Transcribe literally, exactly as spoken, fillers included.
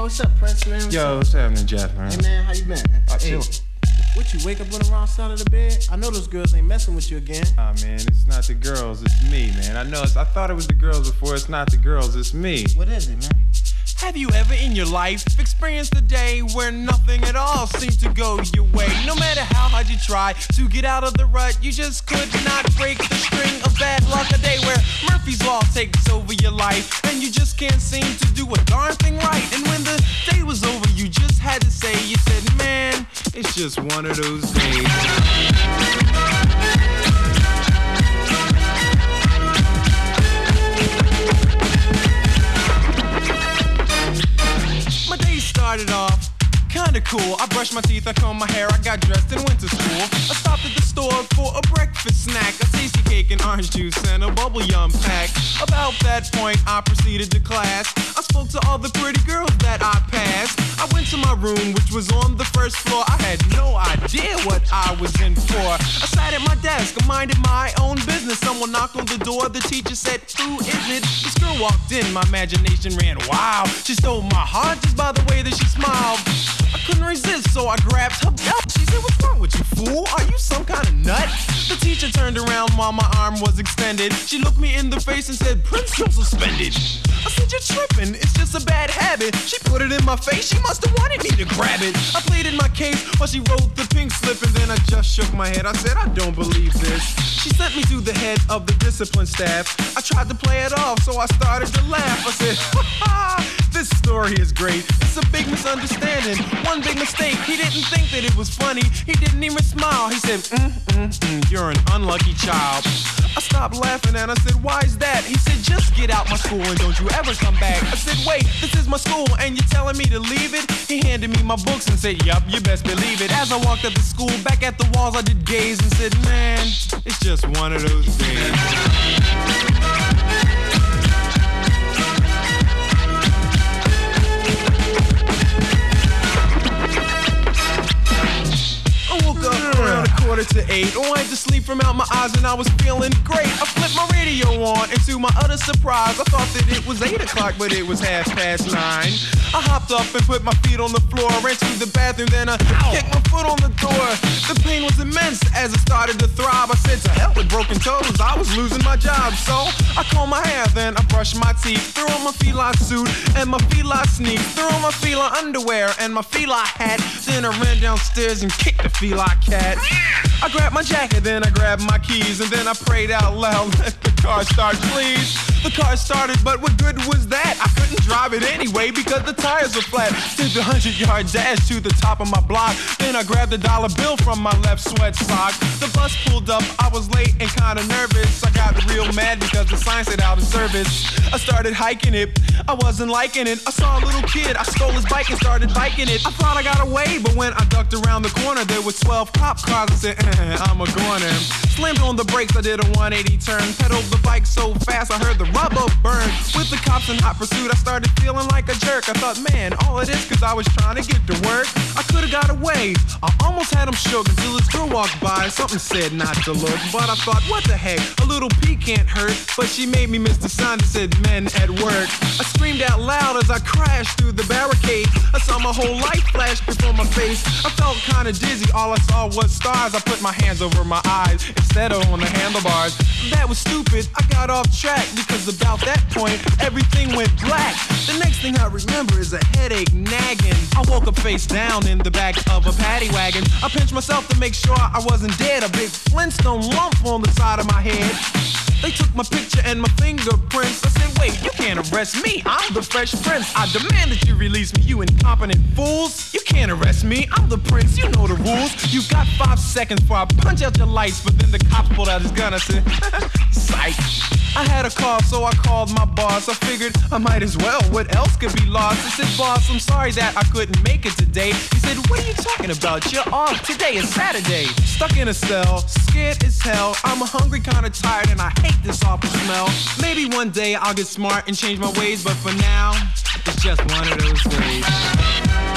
Yo, what's up, Prince, man? What's Yo, up? what's happening, Jeff, man? Hey, man, how you been? Oh, Hey, chill. what, you wake up on the wrong side of the bed? I know those girls ain't messing with you again. Ah, man, it's not the girls, it's me, man. I know, it's, I thought it was the girls before. It's not the girls, it's me. What is it, man? Have you ever in your life experienced a day where nothing at all seemed to go your way? No matter how hard you try to get out of the rut, you just could not break the string of bad luck. A day where Murphy's Law takes over your life and you just can't seem to do a darn thing right. And when the day was over, you just had to say, you said, man, It's just one of those days. my day started off kinda cool. I brushed my teeth, I combed my hair, I got dressed and went to school. I stopped at the store for a breakfast snack, a tasty cake and orange juice and a bubble yum pack. About that point, I proceeded to class. I spoke to all the pretty girls that I passed. I went to my room, which was on the first floor. I had no idea what I was in for. I sat at my desk, I minded my own business. Someone knocked on the door, the teacher said, who is it? This girl walked in, my imagination ran wild. She stole my heart just by the way that she smiled. I couldn't resist, so I grabbed her belt. She said, what's wrong with you, fool? Are you some kind of nut? The teacher turned around while my arm was extended. She looked me in the face and said, Prince, you're suspended. I said, you're tripping, it's just a bad habit. She put it in my face, she must have wanted me to grab it. I pleaded my case while she wrote the pink slip, and then I just shook my head. I said, I don't believe this. She sent me to the head of the discipline staff. I tried to play it off, so I started to laugh. I said, ha ha, this story is great. It's a big misunderstanding, one big mistake. He didn't think that it was funny, he didn't even smile. He said, mm, mm, mm, you're an unlucky child. I stopped laughing and I said, why is that? He said, just get out my school and don't you ever come back. I said, wait, this is my school and you're telling me to leave it? He handed me my books and said, yup, you best believe it. As I walked up the school, back at the walls I did gaze and said, man, It's just one of those days. I woke up around a quarter to eight. I went to sleep from out my eyes and I was feeling great. I flipped my radio on and to my utter surprise, I thought that it was eight o'clock, but it was half past nine. I hopped up and put my feet on the floor, ran to the bathroom, then I kicked my foot on the door. The pain was immense as I started to throb. I said, to hell with broken toes, I was losing my job. So I combed my hair, then I brushed my teeth, threw on my feline suit and my feline sneaks, threw on my feline underwear and my feline hat. Then I ran downstairs and kicked the feline cat. I grabbed my jacket, then I grabbed my keys, and then I prayed out loud, let the car start, please. The car started, but what good was that? I couldn't drive it anyway because the tires were flat. Did the hundred-yard dash to the top of my block. Then I grabbed a dollar bill from my left sweat sock. The bus pulled up, I was late and kinda nervous. I got real mad because the sign said out of service. I started hiking it, I wasn't liking it. I saw a little kid, I stole his bike and started biking it. I thought I got away, but when I ducked around the corner, there was twelve cop cars. I said, eh, I'm a goner. Slammed on the brakes, I did a one eighty turn. Pedaled the bike so fast, I heard the rubber burn. With the cops in hot pursuit, I started feeling like a jerk. I thought, man, all of this cause I was trying to get to work. I could've got away, I almost had him shook until this girl walked by. Something said not to look, but I thought, what the heck, a little pee can't hurt. But she made me miss the sign that said men at work. I screamed out loud as I crashed through the barricade. I saw my whole life flash before my face. I felt kinda dizzy, all I saw was stars. I put my hands over my eyes instead of on the handlebars. That was stupid, I got off track because about that point, everything went black. The next thing I remember is a headache nagging. I woke up face down in the back of a paddy wagon. I pinched myself to make sure I wasn't dead. A big Flintstone lump on the side of my head. They took my picture and my fingerprints. I said, wait, you can't arrest me, I'm the Fresh Prince. I demand that you release me, you incompetent fools. You can't arrest me, I'm the prince, you know the rules. You got five seconds before I punch out your lights. But then the cops pulled out his gun, I said, psych. I had a call, so I called my boss. I figured I might as well, what else could be lost? I said, boss, I'm sorry that I couldn't make it today. He said, what are you talking about? You're off, today is Saturday. Stuck in a cell, scared as hell. I'm hungry, kinda tired, and I hate this awful smell. Maybe one day I'll get smart and change my ways, but for now, it's just one of those days.